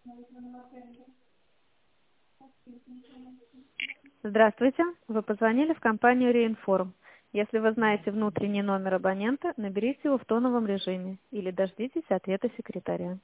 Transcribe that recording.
Здравствуйте. Вы позвонили в компанию Реинформ. Если вы знаете внутренний номер абонента, наберите его в тоновом режиме или дождитесь ответа секретаря.